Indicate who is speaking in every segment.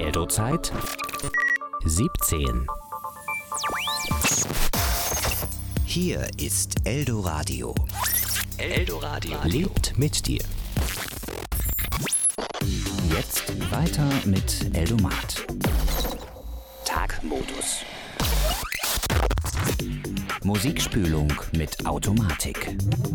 Speaker 1: Eldo-Zeit 17.
Speaker 2: Hier ist Eldoradio.
Speaker 1: Eldoradio lebt mit dir. Jetzt weiter mit Eldomat. Tagmodus. Musikspülung mit Automatik.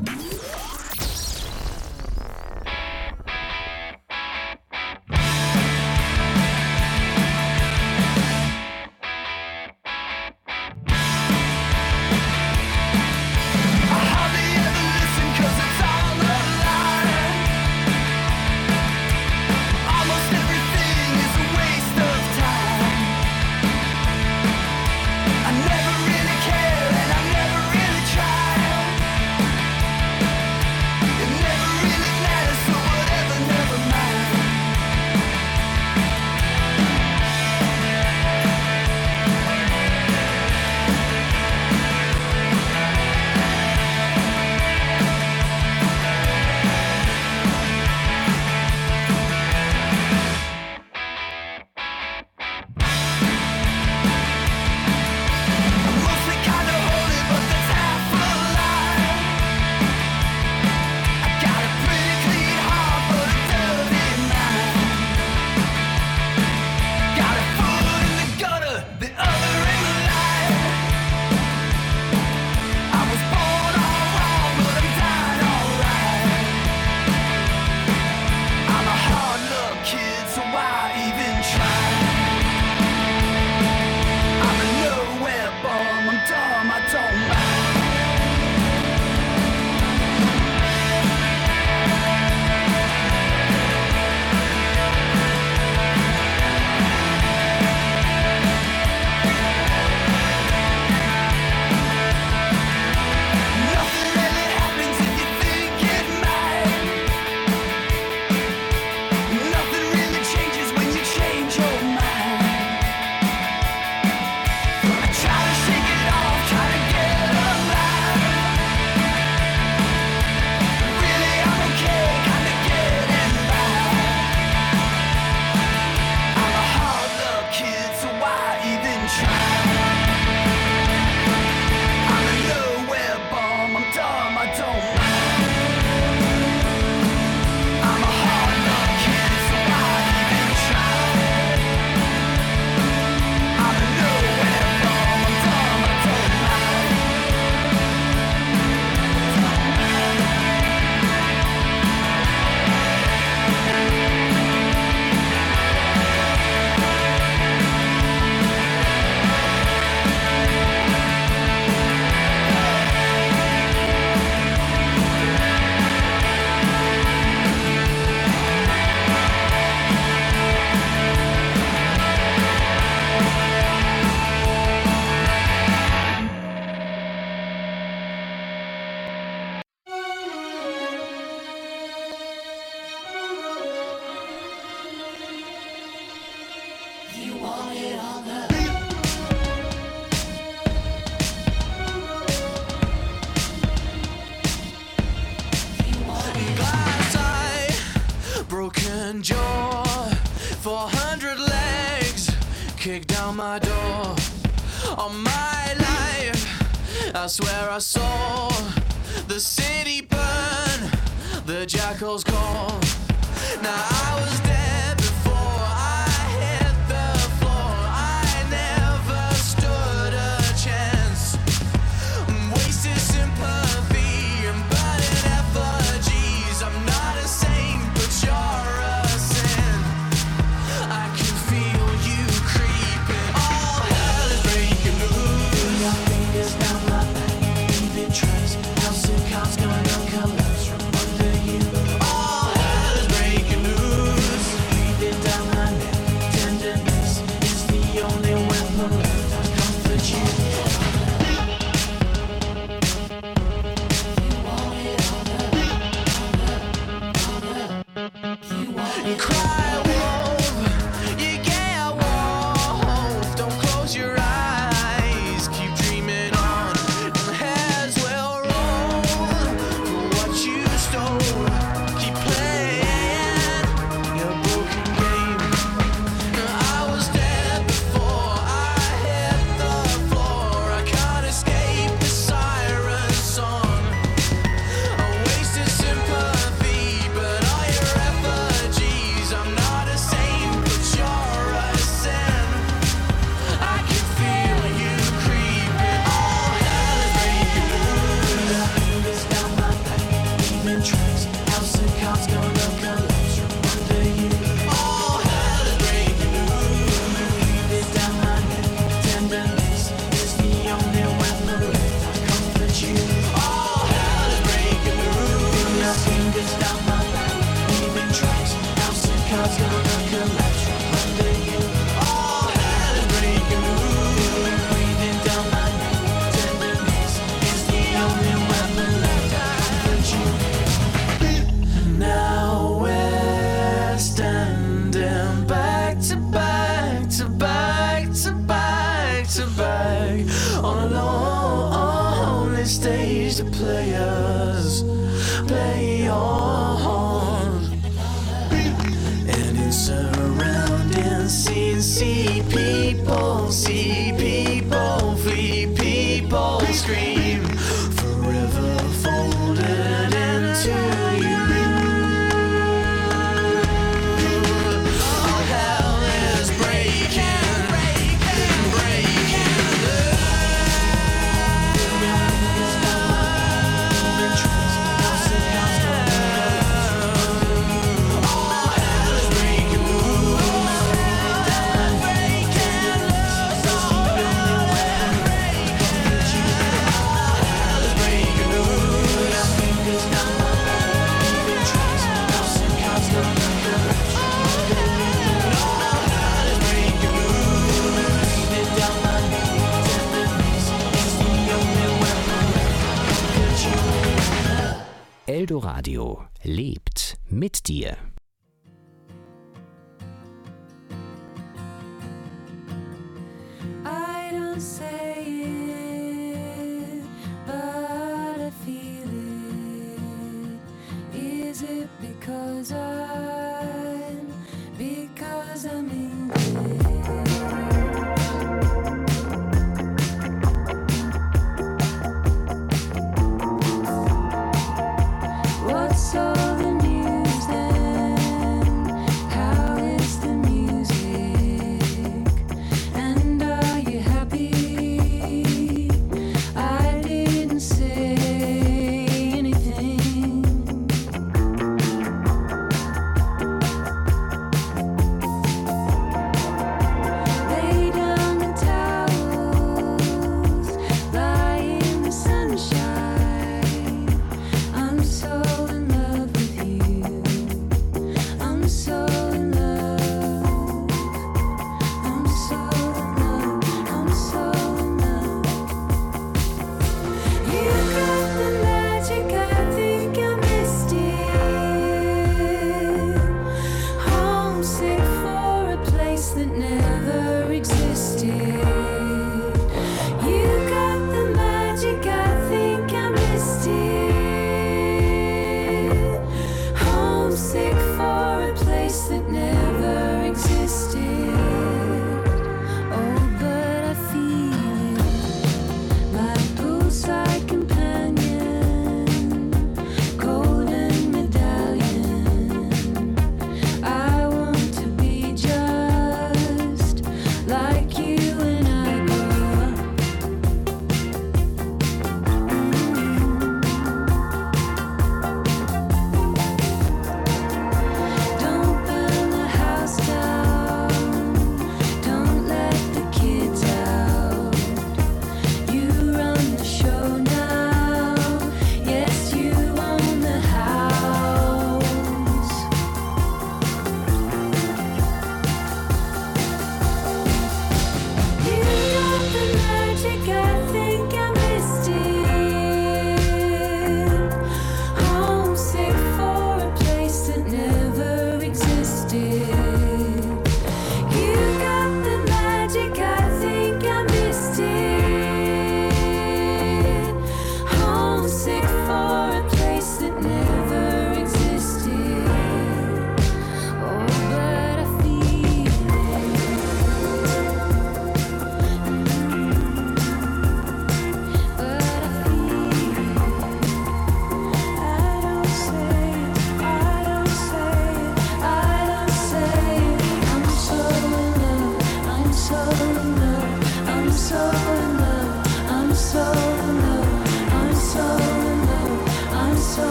Speaker 3: Broken jaw, 400 legs kick down my door. All my life, I swear I saw the city burn, the jackals call. Now I was dead before I hit the floor. I never stood a chance. Wasted sympathy and burning effigies. I'm not a saint, but you're a sin. I can feel you creeping. All hell is breaking loose. Your fingers down my back, leaving tracks. House and cars gonna collapse from under you. All hell is breaking loose. Breathing down my neck, tenderness is the only weapon left. I comfort you. You cry wolf, you get wolf. Don't close your eyes, keep dreaming on. Heads will roll for what you stole. Keep playing your broken game. I people see, people flee, people scream, forever folded into you. All hell is breaking, breaking
Speaker 1: Eldoradio lebt mit dir.
Speaker 4: I don't say it, but I feel it. Is it because I'm in it? What's all the news then? How is the music? And are you happy? I didn't say anything.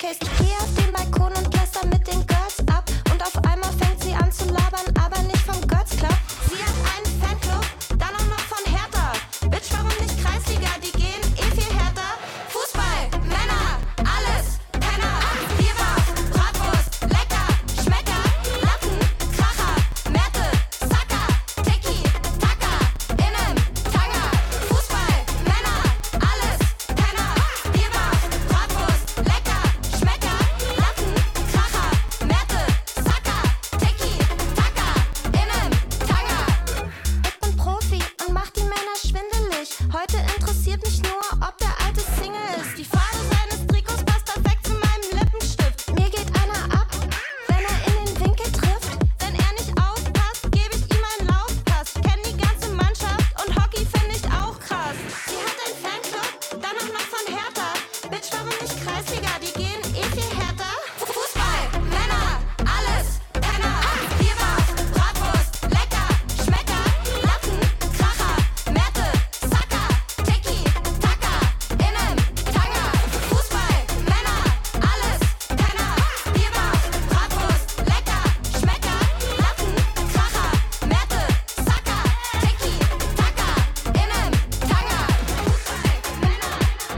Speaker 5: Showcase. Ich geh auf den Balkon und läster mit den Girls ab. Und auf einmal fängt sie an zu labern, aber nicht vom Girls Club. Sie hat einen Fanclub, dann auch noch von Hertha. Bitch, warum nicht Kreisliga? Die gehen viel härter. Fußball, Männer, alles, Penner. Bierbauch, Bratwurst, lecker, Schmecker, Latten, Kracher, Märte, Sacker, Tiki, Taka, Innen, Tanga. Fußball, Männer, alles, Penner. Bierbauch, Bratwurst, lecker, Schmecker, Latten, Kracher, Märte, Sacker, Tiki, Taka, Innen, Tanga. Ich bin Profi und mach die Männer schwindelig. Heute interessiert mich nur, ob der alte Single ist. Die Farbe seines Trikots passt perfekt zu meinem Lippenstift. Mir geht einer ab, wenn er in den Winkel trifft. Wenn er nicht aufpasst, gebe ich ihm einen Laufpass. Kenn die ganze Mannschaft und Hockey finde ich auch krass. Sie hat einen Fanclub, dann auch noch von Hertha. Bitch, warum nicht Kreisliga? Die gehen viel härter. Fußball, Männer, alles, Penner. Bierbauch, Bratwurst, lecker, Schmecker, Latten, Kracher, Märte, Sacker, Tiki, Taka, Innen, Tanga. Fußball, Männer, alles, Penner. Bierbauch, Bratwurst, lecker, Schmecker, Latten, Kracher, Märte, Sacker, Tiki, Taka, Innen, Tanga. Fußball, Männer,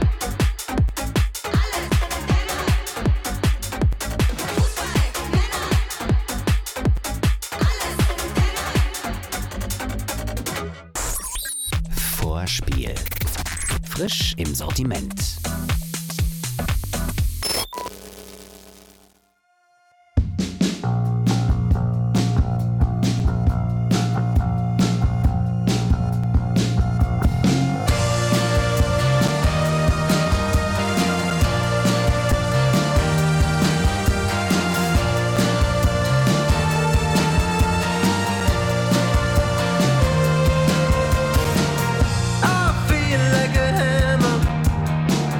Speaker 5: alles, Penner.
Speaker 1: Vorspiel. Frisch im Sortiment.
Speaker 3: I feel like a hammer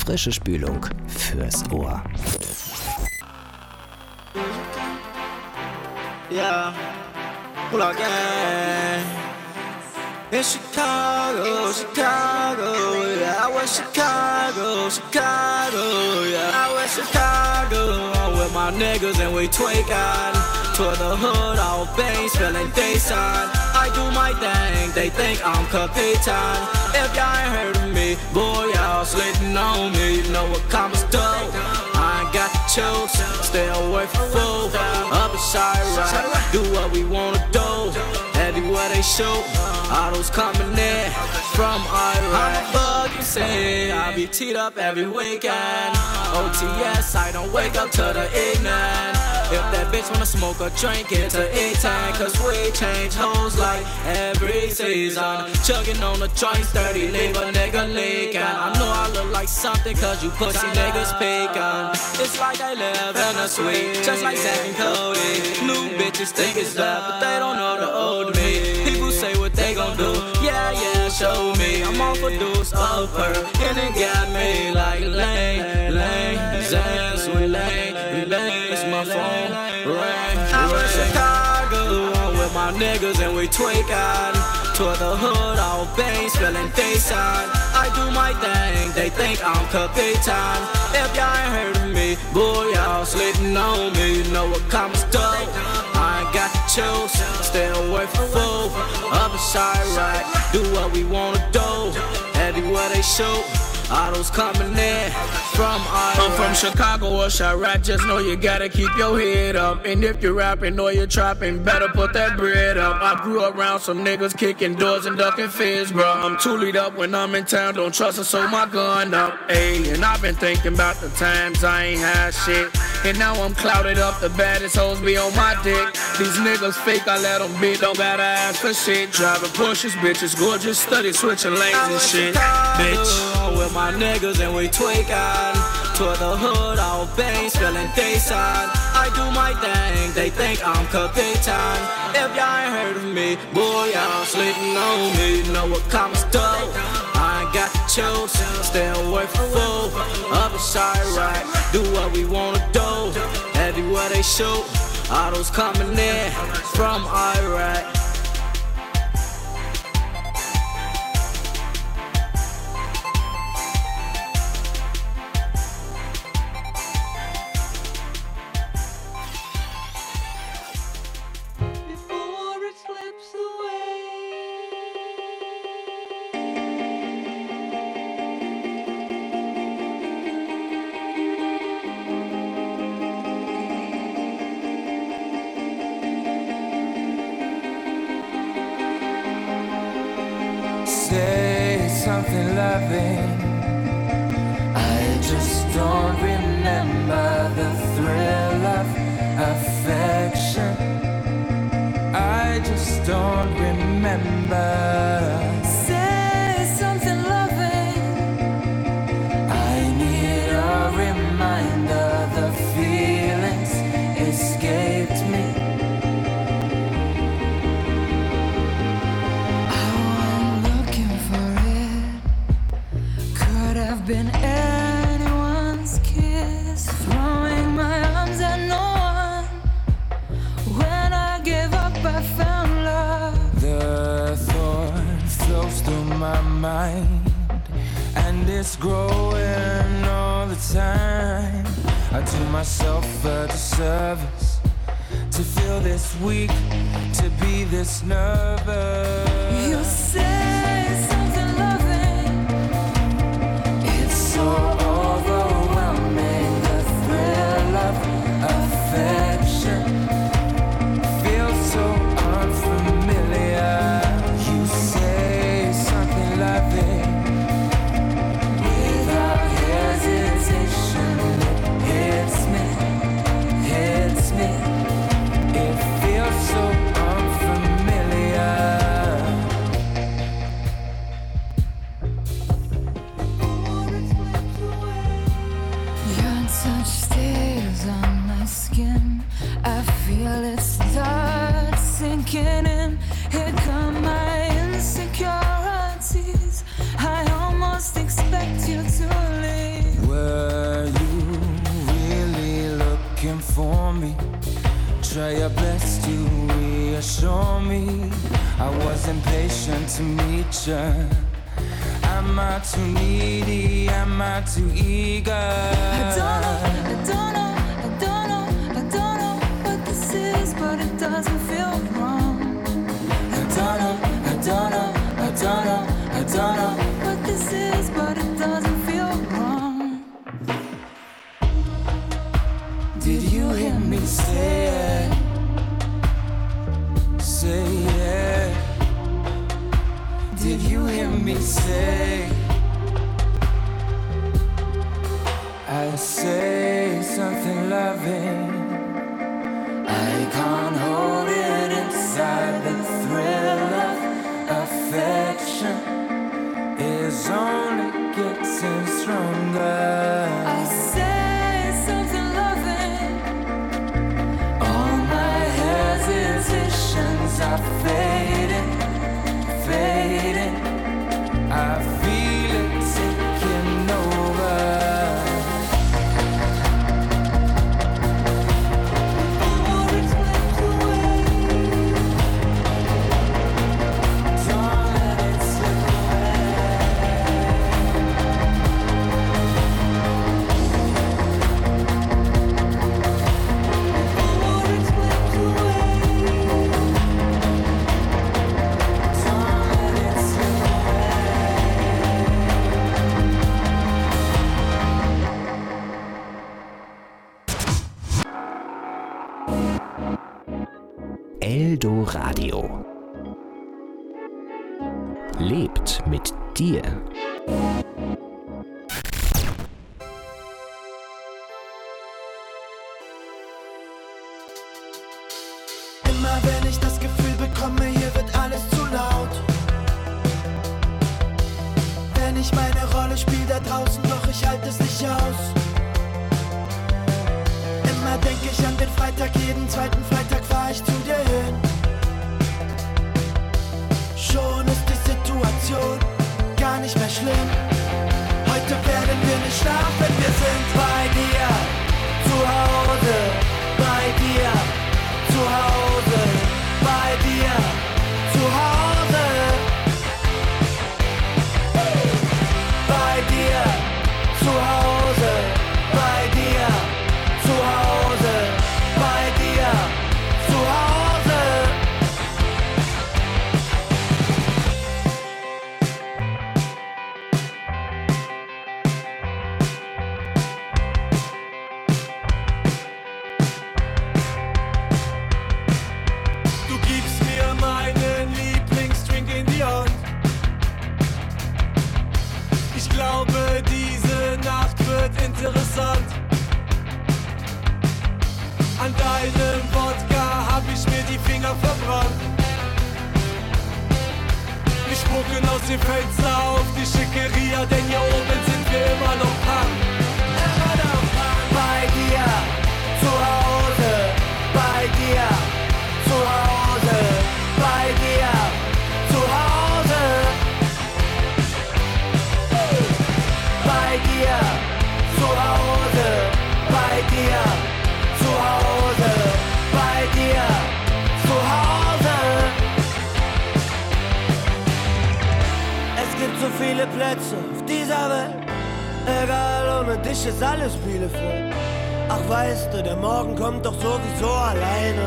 Speaker 1: Frische Spülung fürs Ohr.
Speaker 6: Yeah, pull out gang. In Chicago, Chicago, yeah, I was Chicago, Chicago, yeah, I was Chicago. I'm with my niggas and we tweaking. Toward the hood, all bangs, feeling daytime. I do my thing, they think I'm Capitan. If y'all ain't heard of me, boy, y'all slitting on me. You know what comes dope. I ain't got the choose, stay away from food. Up inside, right, do what we wanna do. Everywhere they shoot, autos coming in from Iraq. I'm a bug, you say, I be teed up every weekend. OTS, I don't wake up to the evening. If that bitch wanna smoke or drink, it's a E-tank. Cause we change hoes like every season. Chugging on the joints, 30, leave a nigga leaking. I know I look like something cause you pussy niggas peeking. It's like I live in a suite, just like Zach and Cody. New bitches think it's love, but they don't know the old me. People say what they gon' do, yeah, show me. I'm off a deuce of her, and it got me like lane, Zan, sweet lane, it's my phone, ring. I'm in Chicago, I'm with my niggas and we tweaking. Toward the hood, all bangs, feeling daytime. I do my thing, they think I'm Capitan. If y'all ain't heard of me, boy, y'all slitting on me. You know what comes dope. I ain't got to choose, stay away from food. Up inside, right, do what we wanna do. Everywhere they shoot, autos coming in from Iraq. I'm from Chicago or Chirac, just know you gotta keep your head up. And if you're rapping or you're trapping, better put that bread up. I grew around some niggas kicking doors and ducking fizz, bro. I'm too lead up when I'm in town, don't trust her, so my gun up. Ayy, and I've been thinking about the times I ain't had shit. And now I'm clouded up, the baddest hoes be on my dick. These niggas fake, I let them beat, don't gotta ask for shit. Driving Porsches, bitches, gorgeous, study switching lanes and shit. Bitch, with my niggas and we tweaking. Toward the hood, all bangs, feeling daytime. I do my thing, they think I'm Capitan. If y'all ain't heard of me, boy, y'all sleeping on me. You know what comes dope. I ain't got to choose, stay away from food. Up inside, right, do what we wanna do. Everywhere they shoot, autos coming in from Iraq.
Speaker 7: Say something loving. I just don't remember the thrill of affection. I just don't remember. Say something loving. I need a reminder. The feelings escaped me. Been anyone's kiss, throwing my arms at no one. When I gave up, I found love. The thought flows through my mind, and it's growing all the time. I do myself a disservice to feel this weak, to be this nervous. You say something loving. So overwhelming, the thrill of affection feels so unfamiliar. You say something loving without hesitation. It hits me. It feels so unfamiliar. Touch stays on my skin. I feel it start sinking in. Here come my insecurities. I almost expect you to leave. me. Try your best to reassure me. I was impatient to meet you. Am I too needy? Am I too eager?
Speaker 4: I don't know what this is, but it doesn't feel wrong. I don't know what this is, but it doesn't feel wrong.
Speaker 7: Did you hear me say it? Say it. Did you hear me say? I say something loving. I can't hold it inside. The thrill of affection is only getting stronger.
Speaker 4: I say something loving.
Speaker 7: All my hesitations are fading, fading. I feel it taking over. Don't let it slip
Speaker 1: Eldoradio. Lebt mit dir.
Speaker 3: Immer wenn ich das Gefühl bekomme, hier wird alles zu laut. Wenn ich meine Rolle spiele da draußen, doch ich halte es nicht aus. Immer denke ich an den Freitag, jeden zweiten Freitag fahr ich zu dir hin. Schon ist die Situation gar nicht mehr schlimm. Heute werden wir nicht schlafen, wir sind bei dir zu Hause, bei dir zu Hause, bei dir zu Hause, bei dir zu Hause, bei dir zu Hause, bei dir zu Hause. Du gibst mir meinen Lieblingsdrink in die Hand. Ich glaube, diese Nacht wird interessant. An deinem Wodka hab ich mir die Finger verbrannt. Wir spucken aus dem Fenster auf die Schickeria, denn hier oben sind wir immer noch krank. Bei dir zu Hause, bei dir zu Hause, bei dir zu Hause, bei dir zu Hause, bei dir zu Hause, bei dir zu Hause. Es gibt so viele Plätze auf dieser Welt, egal, ohne dich ist alles Bielefeld. Ach weißt du, der Morgen kommt doch sowieso alleine.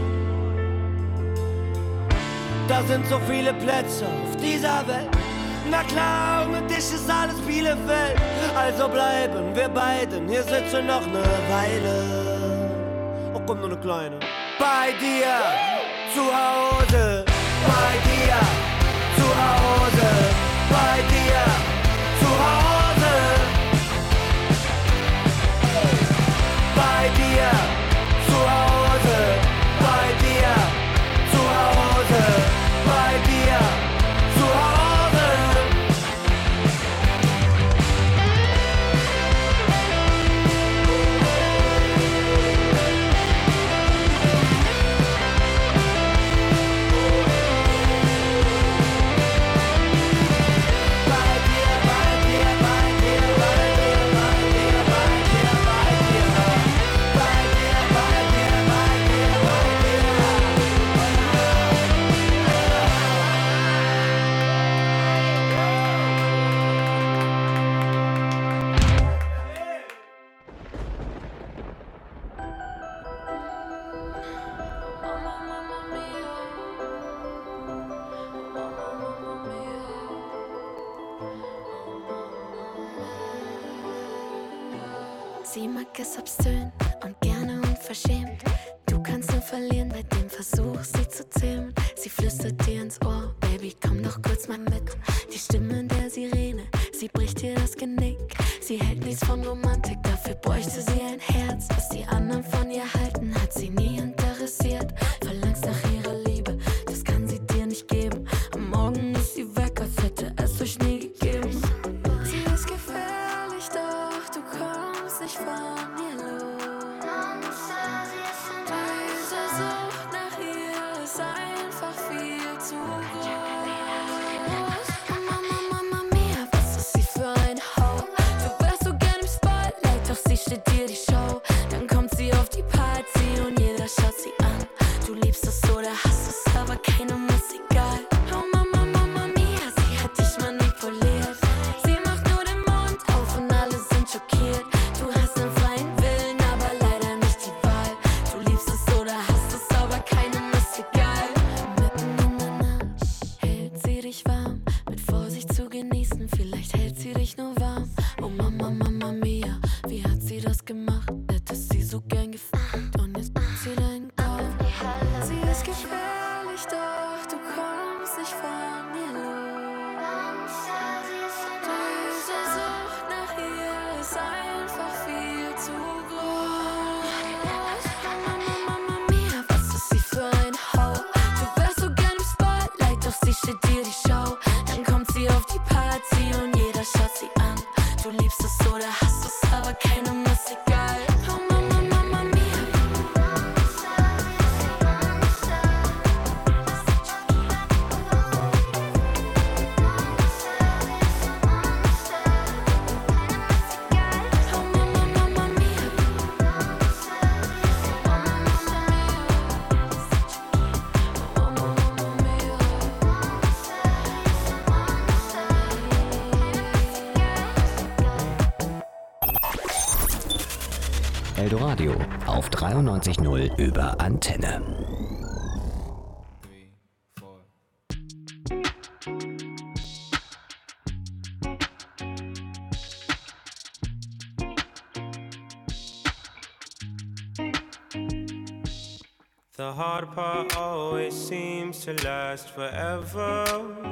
Speaker 3: Da sind so viele Plätze auf dieser Welt. Na klar, ohne dich ist alles Bielefeld. Also bleiben wir beiden, hier sitzen noch ne Weile. Oh, kommt nur ne kleine. Bei dir zu Hause, bei dir zu Hause, bei dir zu Hause, bei dir zu Hause, bei dir zu Hause, bei dir zu Hause.
Speaker 8: Sie mag es obszön und gerne unverschämt. Du kannst nur verlieren bei dem Versuch, sie zu zähmen. Sie flüstert dir ins Ohr, Baby, komm doch kurz mal mit. Die Stimme der Sirene, sie bricht dir das Genick. Sie hält nichts von Romantik, dafür bräuchte sie ein Herz. Was die anderen von ihr halten, hat sie nie interessiert. Verlangst nach ihrer Liebe, das kann sie dir nicht geben. Am Morgen ist sie weg, als hätte es euch nie gegeben. Sie ist gefährlich, doch du kommst nicht von ihr los. Diese Sucht nach ihr ist einfach viel zu groß. Mama mia, was ist sie für ein Ho? Du wärst so gern im Spotlight, doch sie steht dir die Show. Dann kommt sie auf die Party und jeder schaut sie an. Du liebst es oder hasst es, aber keinem ist egal. Oh Mama mia, sie hat dich manipuliert. Sie macht nur den Mund auf und alle sind schockiert. Du hast einen freien Willen, aber leider nicht die Wahl. Du liebst es oder hasst es, aber keinem ist egal. Mitten in der Nacht hält sie dich warm, mit Vorsicht zu genießen, vielleicht hält sie dich nur warm. Oh Mama mia, wie hat sie das gemacht? Hättest sie so gern gefuckt und jetzt macht sie deinen Kopf. Sie ist gefährlich, doch du kommst nicht von ihr los. Diese Sucht nach ihr ist einfach viel zu groß. Mama mia, was ist sie für ein Ho? Du wärst so gern im Spotlight, doch sie steht dir die Show. Dann kommt sie auf die Party und jeder schaut sie an. Du liebst es oder hasst es, aber keinem ist egal. Oh Mama mia. Oh Mama mia. Oh Mama mia.
Speaker 1: Eldoradio auf 93.0 über Antenne.
Speaker 7: The hard part always seems to last forever.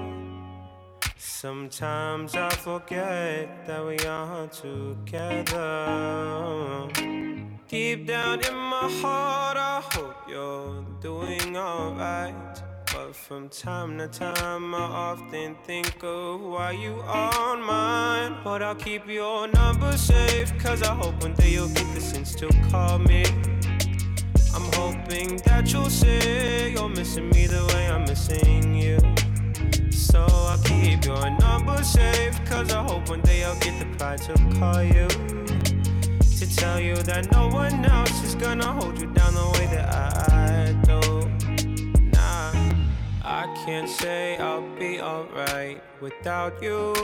Speaker 7: Sometimes I forget that we are together. Deep down in my heart, I hope you're doing alright. But from time to time, I often think of why you aren't mine. But I'll keep your number safe, cause I hope one day you'll get the sense to call me. I'm hoping that you'll say you're missing me the way I'm missing you. So I'll keep your number safe, cause I hope one day I'll get the pride to call you. To tell you that no one else is gonna hold you down the way that I do. Nah, I can't say I'll be alright without you.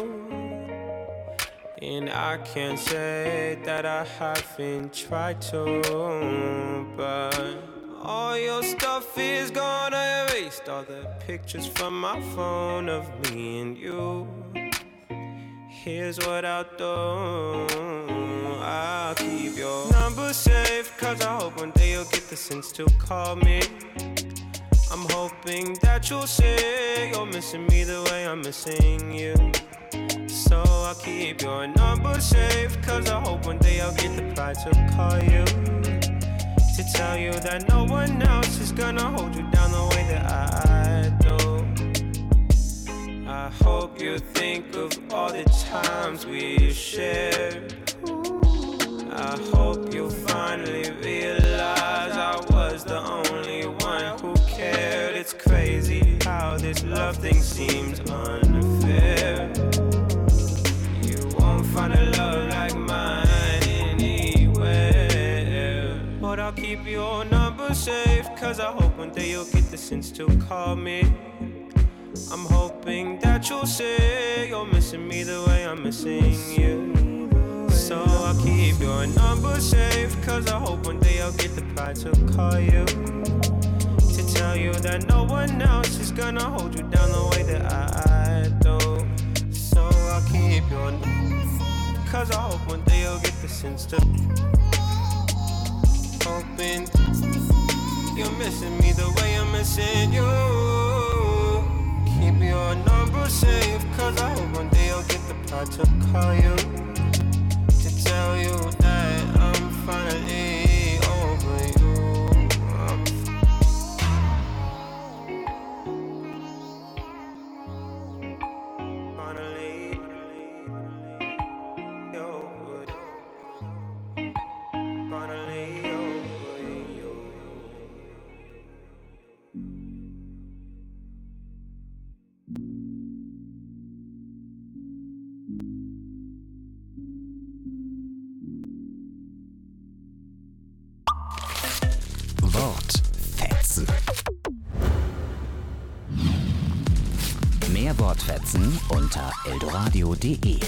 Speaker 7: And I can't say that I haven't tried to, but all your stuff is gone. I erased all the pictures from my phone of me and you. Here's what I'll do, I'll keep your number safe, cause I hope one day you'll get the sense to call me. I'm hoping that you'll say you're missing me the way I'm missing you. So I'll keep your number safe, cause I hope one day I'll get the pride to call you. To tell you that no one else is gonna hold you down the way that I do. I hope you think of all the times we shared. I hope you finally realize I was the only one who cared. It's crazy how this love thing seems unfair. Find a love like mine anywhere. But I'll keep your number safe, cause I hope one day you'll get the sense to call me. I'm hoping that you'll say you're missing me the way I'm missing you. So I'll keep your number safe, cause I hope one day I'll get the pride to call you. To tell you that no one else is gonna hold you down the way that I do. So I'll keep your number safe.
Speaker 9: cause I hope one day you'll get the sense to hoping you're missing me the way I'm missing you. Keep your number safe, cause I hope one day I'll get the plot to call you, to tell you that I'm finally over you.
Speaker 1: Wortfetzen. Mehr Wortfetzen unter eldoradio.de.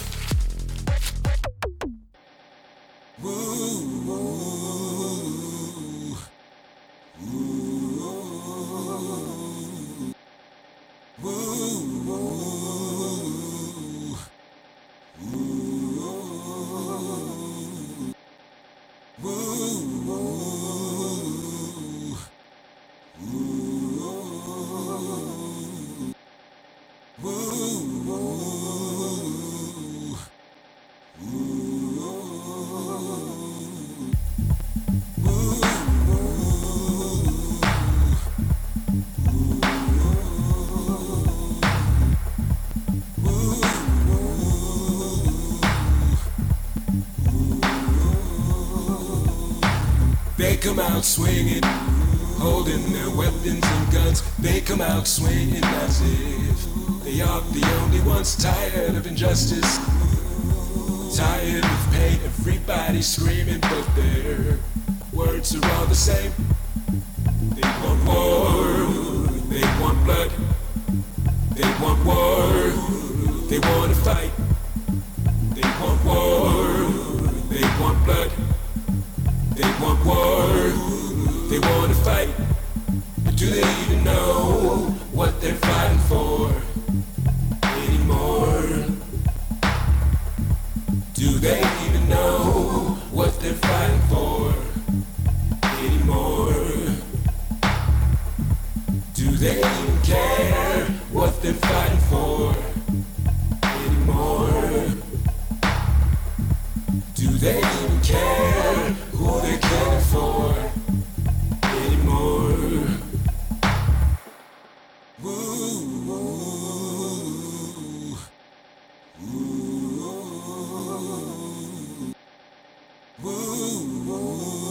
Speaker 10: They come out swinging, holding their weapons and guns. They come out swinging as if they are the only ones tired of injustice, tired of pain. Everybody's screaming, but their words are all the same. They want war, they want blood, they want war, they want to fight. They want war, they want blood. They want war, they want to fight. But do they even know what they're fighting for anymore? Do they even know what they're fighting for anymore? Do they even care what they're fighting for anymore? Do they even care who they're killing for anymore? Ooh, ooh, ooh, ooh,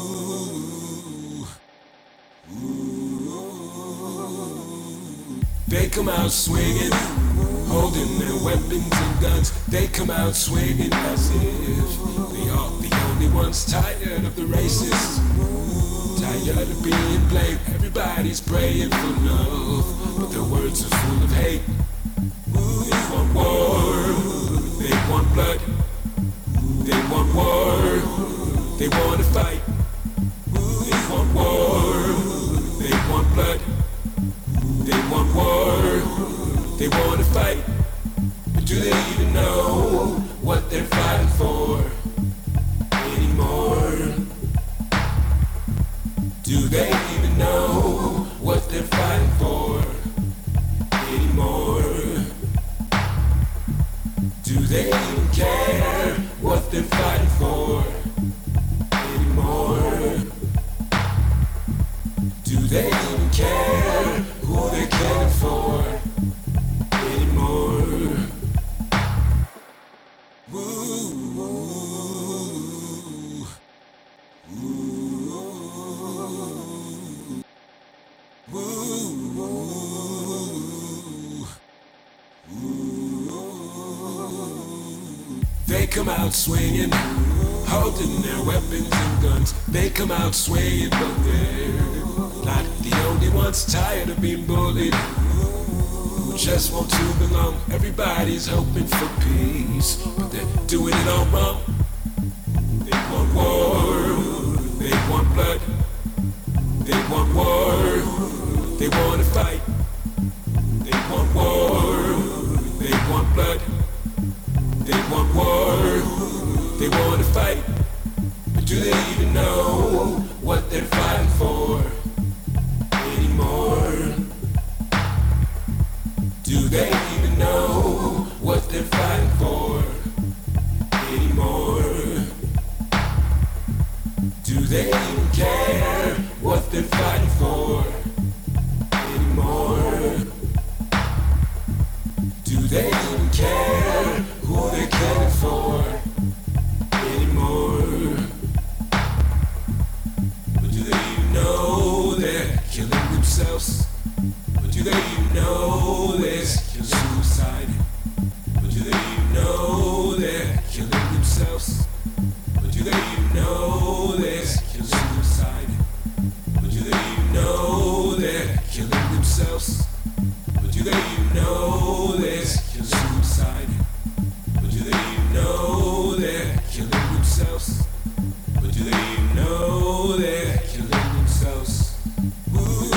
Speaker 10: ooh. They come out swinging, holding their weapons and guns. They come out swinging as if they are the only ones tired of the racists, tired of being blamed. Everybody's praying for love, but their words are full of hate. They want war, they want blood, they want war, they want to fight. They want war, they want blood, they want war, they want to fight. But do they even know what they're fighting for anymore? Do they even know what they're fighting for anymore? Do they even care what they're fighting for anymore? Do they even care who they're killing for anymore? Ooh, ooh, ooh, ooh. They come out swinging, holding their weapons and guns. They come out swinging, but they're not the only ones tired of being bullied, who just want to belong. Everybody's hoping for peace, but they're doing it all wrong. They want war, they want blood, they want war, they want to fight. They want war, they want blood, they want war, They wanna fight, but do they even know what they're fighting for anymore? Do they even know what they're fighting for anymore? Do they even care what they're fighting for anymore? Do they even care who they're killing for anymore? But do they even know they're killing themselves? But do they even know there's suicide? But do they even know they're killing themselves? But do they even know there's suicide? But do they even know they're killing themselves? But do they even know there's suicide? But do they even know they're killing themselves? But do they even know they're killing themselves? Ooh.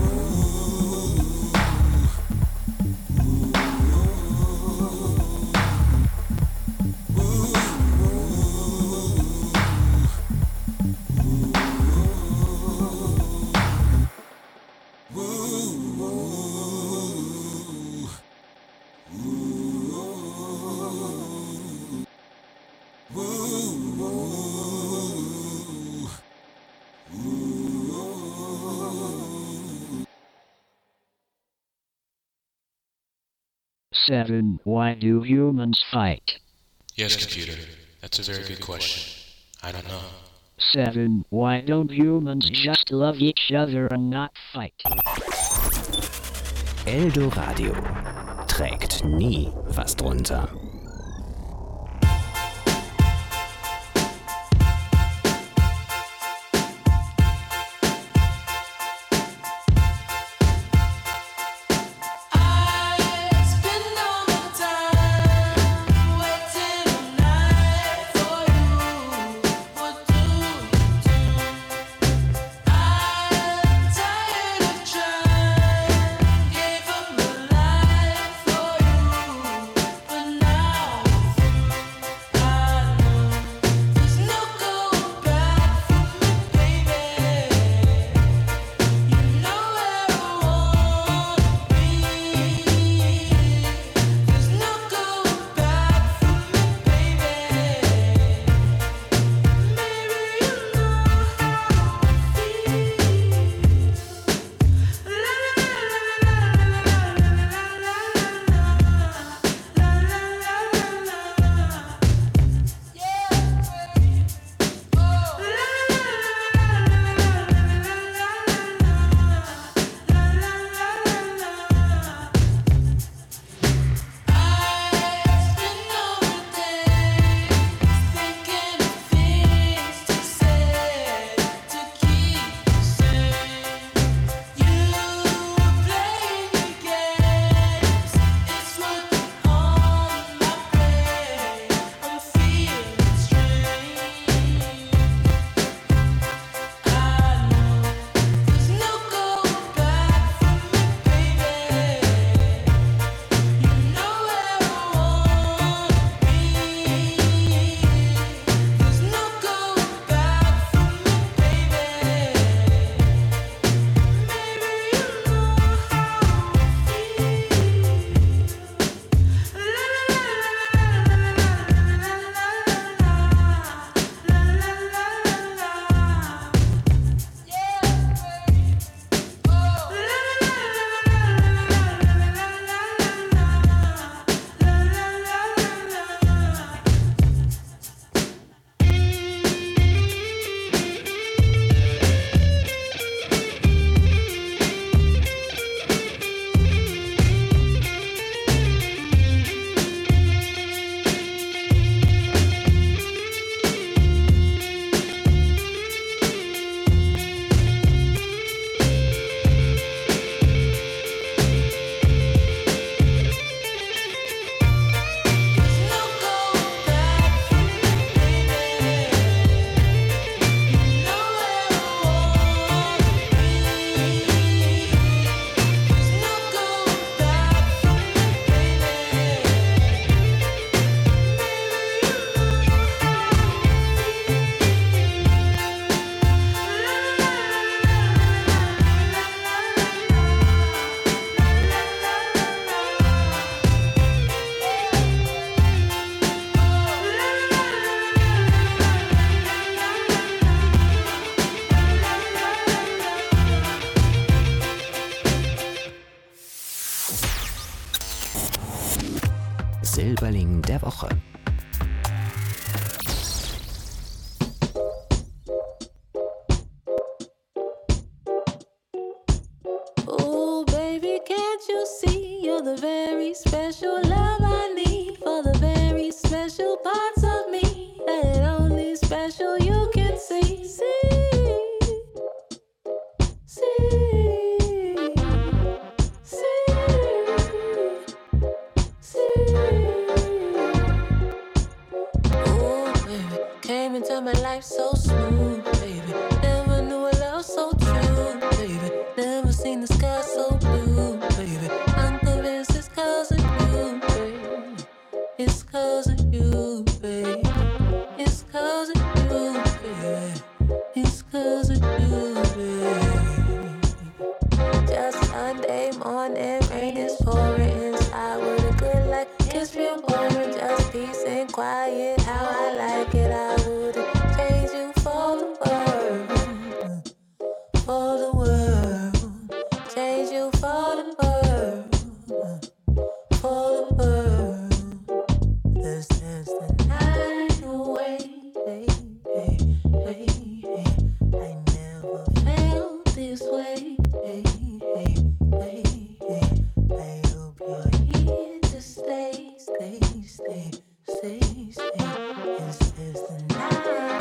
Speaker 11: Seven. Why do humans fight?
Speaker 12: Yes, computer. That's a very good question. I don't know.
Speaker 11: 7. Why don't humans just love each other and not fight?
Speaker 2: Eldoradio trägt nie was drunter.
Speaker 3: Gave up my life for you, but now
Speaker 2: Silberling der Woche.
Speaker 8: Oh, baby, can't you see you're the very special love I need for the very special parts of me that only special you can see. Oh, baby, came into my life so smooth, baby. Never knew a love so true, baby. Never seen the sky so blue, baby. I'm convinced it's 'cause of you, baby. It's 'cause of you, baby. It's 'cause of you, baby. It's 'cause of you, baby. Just Sunday morning, rain is pouring inside with a good light. It's real boring, just peace and quiet. How I like it, I wouldn't change you for the world. For the world, change you for the world. For the world, let's dance the night away. I never felt this way. I hope you're here to stay. Let's dance the night away.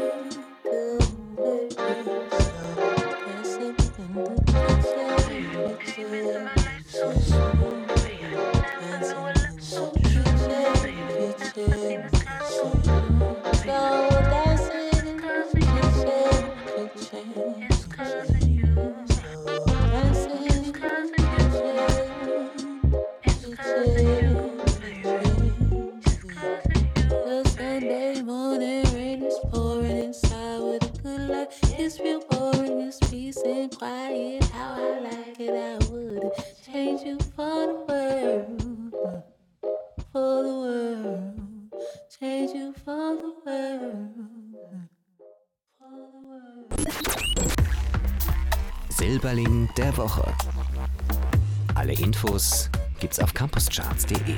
Speaker 8: Sunday morning, rain is pouring inside with a good light. It's real boring, it's peace and quiet. How I like it, I wouldn't change you for the world. For the world, change you for the world. For the world.
Speaker 2: Silberling der Woche. Alle Infos gibt's auf campuscharts.de.
Speaker 5: 1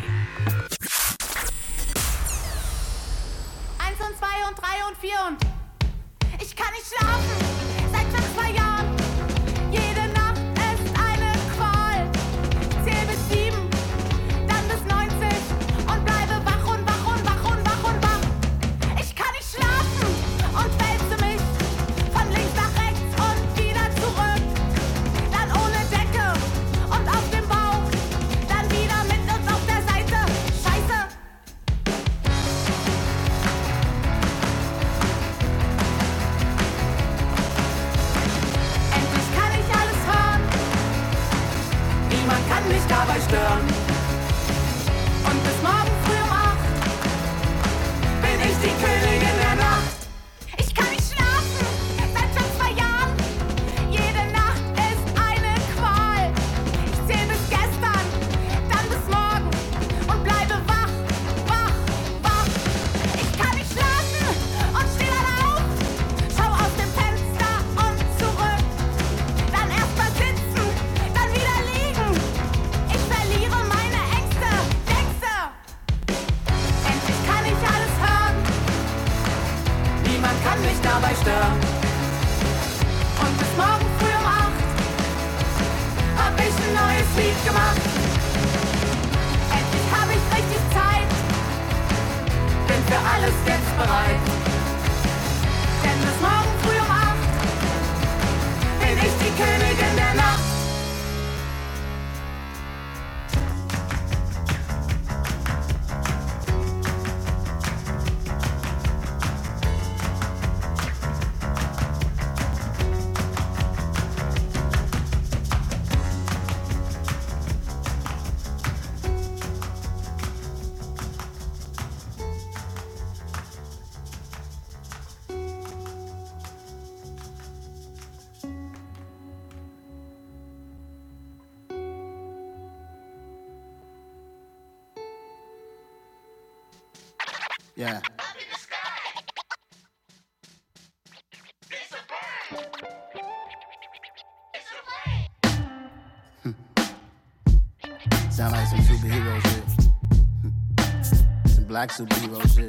Speaker 5: und 2 und 3 und 4 und ich kann nicht schlafen seit fast 2 Jahren. Jede Nacht ist eine Qual. Zähl bis 7, dann bis 90 und bleibe wach und wach und wach und wach und wach. Ich kann nicht schlafen und wälze mich von links nach rechts und wieder zurück. Dann ohne Decke und auf dem Bauch, dann wieder mit uns auf der Seite. Scheiße. Endlich kann ich alles hören. Niemand kann mich dabei stören. Und bis morgen früh um 8 bin ich die Königin der Nacht. Ich kann nicht schlafen seit schon 2 Jahren. Jede Nacht ist eine Qual. Ich zähl bis gestern, dann bis morgen und bleibe wach, wach, wach. Ich kann nicht schlafen und steh dann auf. Schau aus dem Fenster und zurück. Dann erst mal sitzen, dann wieder liegen. Ich verliere meine Ängste, Ängste. Endlich kann ich alles hören. Niemand kann mich dabei stören. Und bis morgen früh um 8 hab ich ein neues Lied gemacht. Endlich hab ich richtig Zeit. Bin für alles jetzt bereit. Denn bis morgen früh um 8 bin ich die Königin der Nacht.
Speaker 13: Yeah. Sound like some superhero shit. some black superhero shit.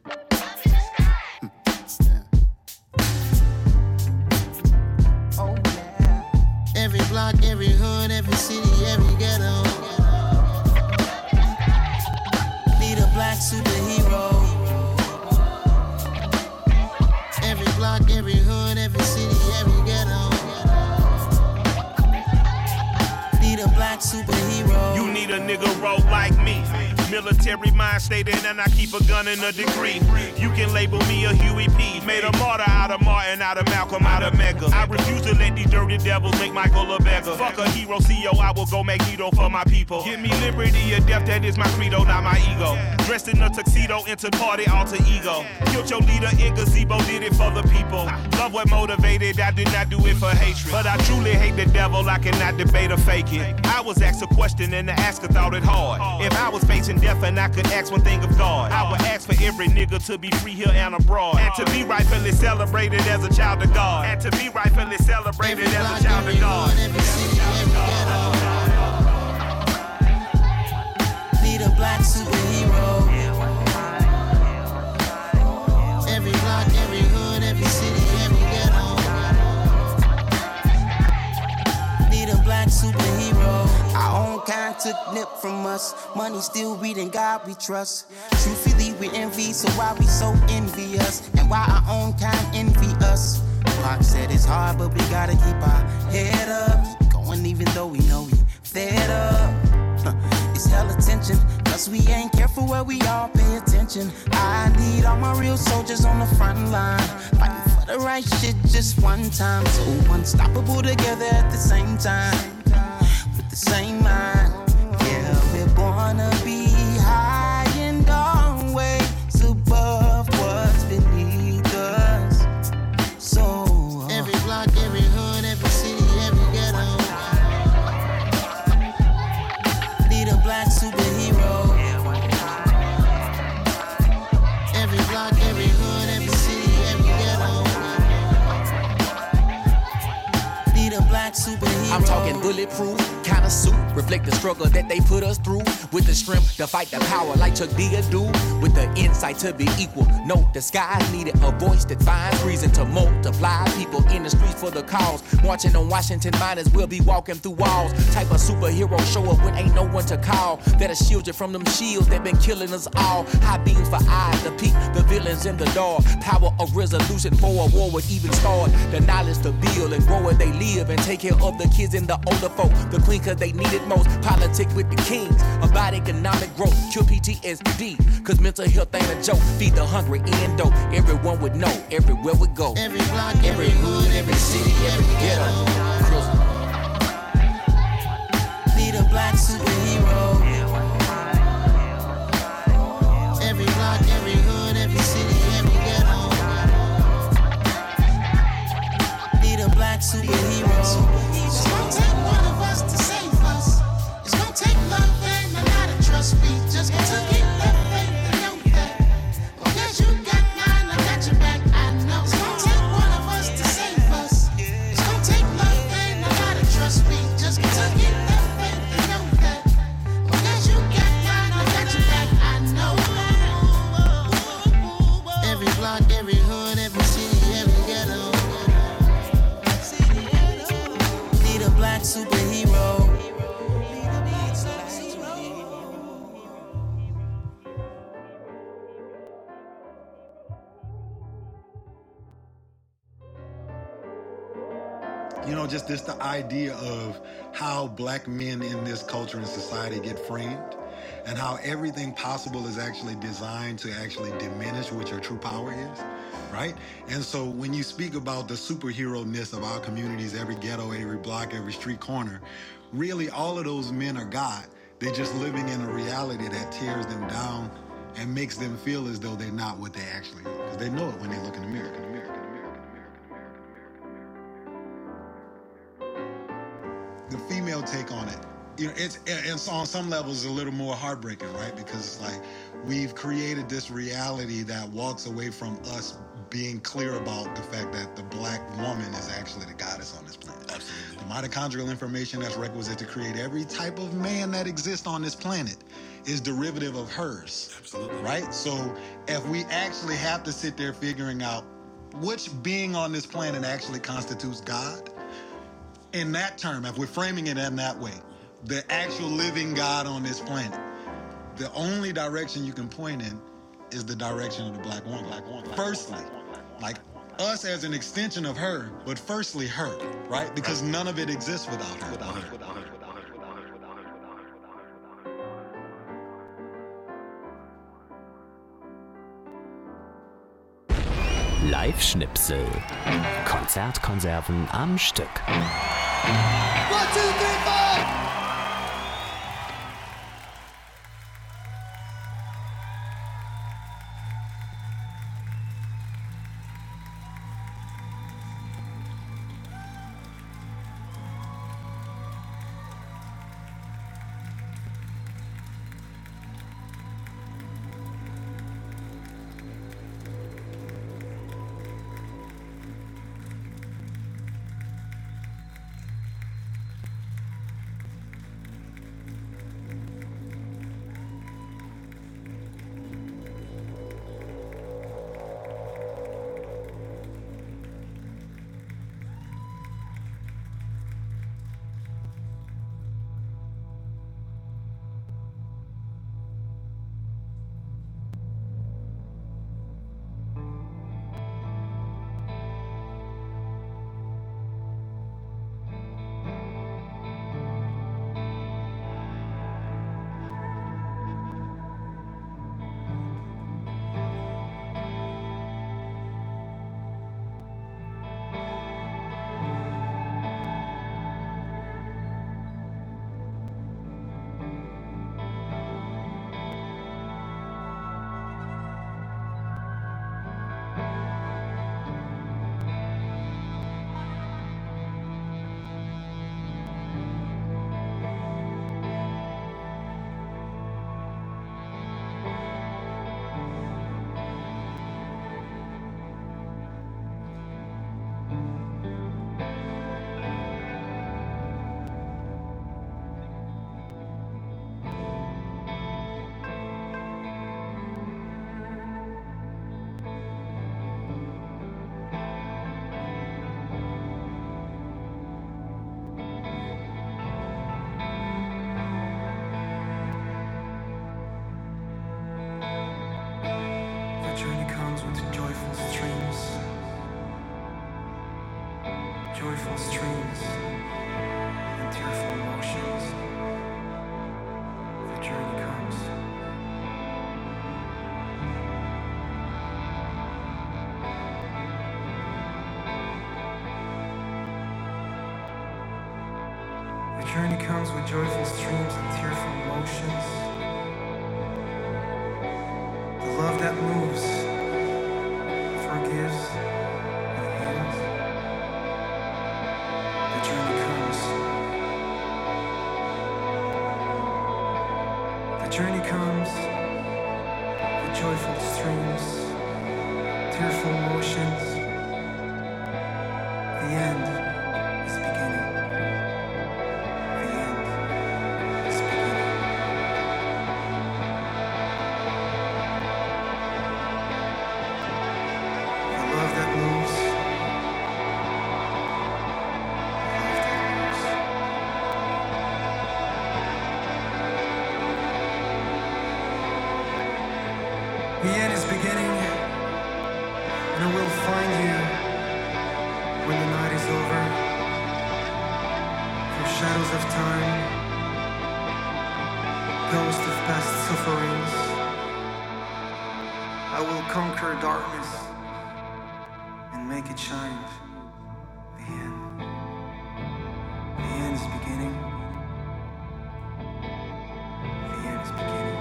Speaker 14: Every block, every hood, every city, every ghetto. Need a black superhero. Every block, every hood, every city, every ghetto. Need a black superhero.
Speaker 15: You need a nigga roll like me. Military mind stated, and I keep a gun and a degree. You can label me a Huey P. Made a martyr out of Martin, out of Malcolm, out of Mega. I refuse to let these dirty devils make Michael a beggar. Fuck a hero CEO, I will go Magneto for my people. Give me liberty or death, that is my credo, not my ego. Dressed in a tuxedo, into party alter ego. Killed your leader in gazebo, did it for the people. Love what motivated, I did not do it for hatred. But I truly hate the devil, I cannot debate or fake it. I was asked a question and the asker thought it hard. If I was facing death and I could ask one thing of God, I would ask for every nigga to be free here and abroad, and to be rightfully celebrated as a child of God, and to be rightfully celebrated as a child of God.
Speaker 14: Need a black superhero. Every block, every hood, every city, every ghetto. Need a black superhero. Our own kind took nip from us. Money still reading God we trust. Truthfully we envy, so why we so envious? And why our own kind envy us? Pac said it's hard, but we gotta keep our head up. Keep going even though we know we fed up. It's hella tension, cause we ain't careful where we all pay attention. I need all my real soldiers on the front line, fighting for the right shit just one time. So unstoppable together at the same time, with the same mind. Yeah, we're born to be high and always above what's beneath us. So every block, every hood, every city, every ghetto. Need a black superhero. Every block, every hood, every city, every ghetto. Need a black superhero.
Speaker 16: I'm talking bulletproof kind of suit, reflect the struggle that they put us through. With the strength to fight the power like Chuck D do. With the insight to be equal, no disguise needed. A voice that finds reason to multiply. People in the streets for the cause. Marching on Washington, might as well be walking through walls. Type of superhero show up when ain't no one to call. That'll shield you from them shields that been killing us all. High beams for eyes to peek the villains in the dark. Power of resolution for a war would even start. The knowledge to build and grow where they live and take care of the kids and the older folk. The queen cause they need it most. Politics with the kings about economic growth. Cure PTSD cause mental health ain't a joke. Feed the hungry and dope. Everyone would know everywhere we go.
Speaker 14: Every block, every hood, every city, every ghetto. Need a black superhero. Every block, every hood, every city, every ghetto. Need a black superhero. It's gonna take one of us to save us. It's gonna take love and a lot of trust. We just got to get that faith and know that. Because you got mine, I got your back, I know. It's gonna take one of us to save us. It's gonna take love and a lot of trust. We just got to get that faith and know that. Because you got mine, I got your back, I know. Every block, every hood, every city, every ghetto. Need a black superhero.
Speaker 17: You know, just the idea of how black men in this culture and society get framed, and how everything possible is actually designed to actually diminish what your true power is, right? And so when you speak about the superhero-ness of our communities, every ghetto, every block, every street corner, really all of those men are God. They're just living in a reality that tears them down and makes them feel as though they're not what they actually are, because they know it when they look in the mirror. The female take on it, you know, it's on some levels a little more heartbreaking, right? Because it's like we've created this reality that walks away from us being clear about the fact that the black woman is actually the goddess on this planet. Absolutely. The mitochondrial information that's requisite to create every type of man that exists on this planet is derivative of hers. Absolutely. Right? So if we actually have to sit there figuring out which being on this planet actually constitutes God, in that term, if we're framing it in that way, the actual living God on this planet, the only direction you can point in is the direction of the black woman. Firstly, like us as an extension of her, but firstly her, right? Because none of it exists without her.
Speaker 2: Live-Schnipsel. Konzertkonserven am Stück.
Speaker 6: 1, 2, 3, 4!
Speaker 18: Joyful streams and tearful emotions. The journey comes. The journey comes with joyful streams and tearful emotions. The love that moves, forgives, and heals. The journey comes. The journey comes with joyful streams, tearful emotions. The end is beginning. The end is beginning. The love that moves. The end is beginning, and I will find you when the night is over. Through shadows of time, ghosts of past sufferings, I will conquer darkness and make it shine. The end. The end is beginning. The end is beginning.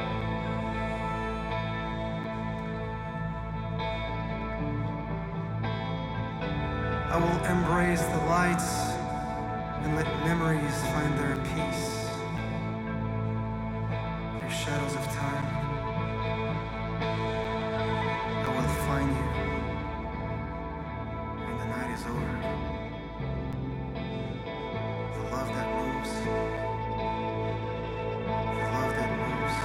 Speaker 18: I will embrace the lights and let memories find their peace. Through shadows of time, I will find you when the night is over. The love that moves. The love that moves.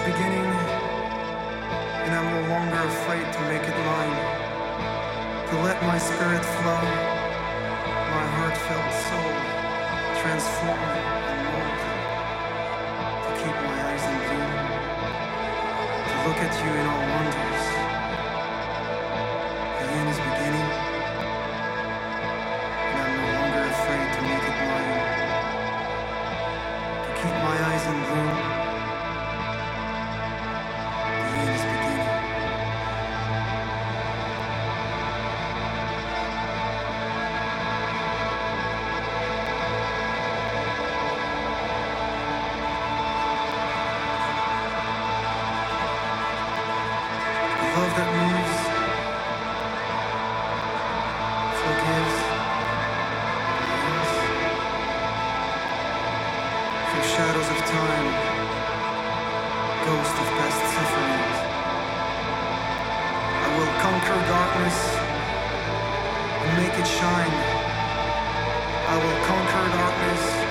Speaker 18: beginning, and I'm no longer afraid to make it mine. To let my spirit flow, my heartfelt soul transformed and mold. To keep my eyes in bloom, to look at you in all wonders. The end is beginning, and I'm no longer afraid to make it mine. To keep my eyes in bloom. The end is beginning. Love that moves, forgives, heals. Through shadows of time, ghost of past sufferings. I will conquer darkness and make it shine. I will conquer darkness